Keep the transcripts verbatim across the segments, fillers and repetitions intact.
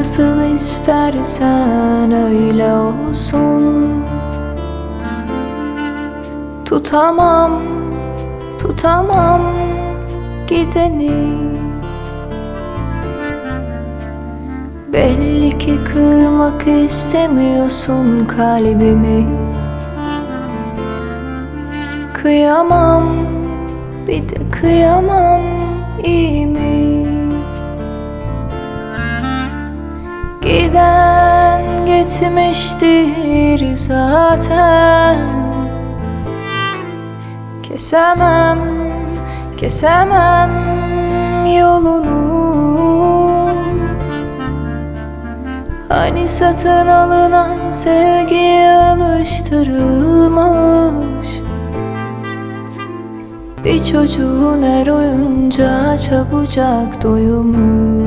Nasıl istersen öyle olsun. Tutamam, tutamam gideni. Belli ki kırmak istemiyorsun kalbimi. Kıyamam, bir de kıyamam, iyi mi? Giden gitmiştir zaten. Kesemem, kesemem yolunu. Hani satın alınan sevgiye alıştırılmış bir çocuğun her oyuncağa çabucak doyumu.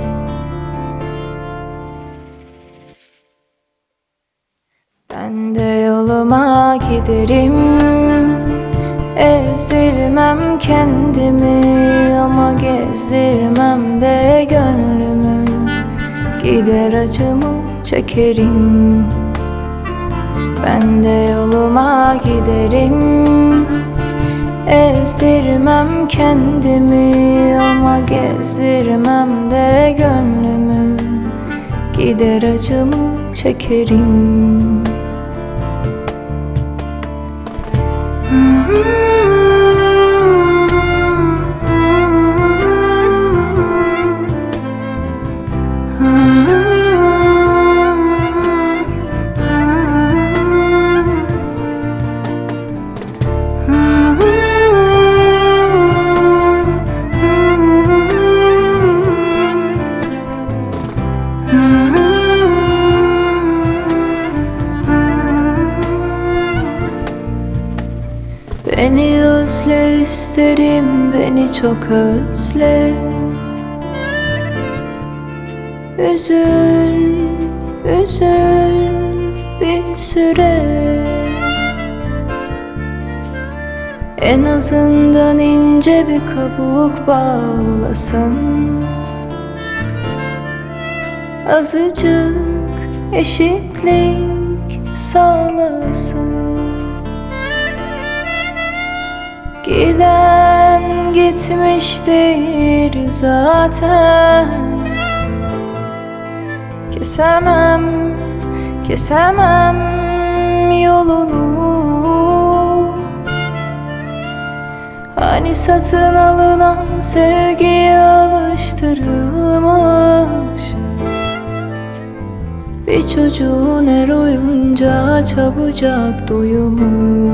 Ben de yoluma giderim, ezdirmem kendimi ama gezdirmem de gönlümü. Gider acımı çekerim. Ben de yoluma giderim, ezdirmem kendimi ama gezdirmem de gönlümü. Gider acımı çekerim. Beni özle isterim, beni çok özle. Üzül, üzül bir süre. En azından ince bir kabuk bağlasın. Azıcık eşitlik sağlasın. Giden gitmiştir zaten. Kesemem, kesemem yolunu. Hani satın alınan sevgiye alıştırılmış bir çocuğun her oyuncağa çabucak doyumu.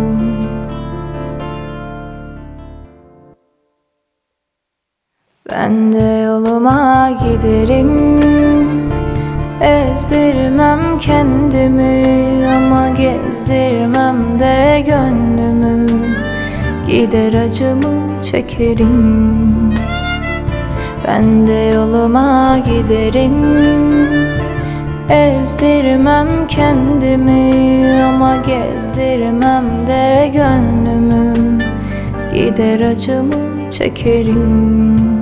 Ben de yoluma giderim, ezdirmem kendimi ama gezdirmem de gönlümü. Gider acımı çekerim. Ben de yoluma giderim, ezdirmem kendimi ama gezdirmem de gönlümü. Gider acımı çekerim.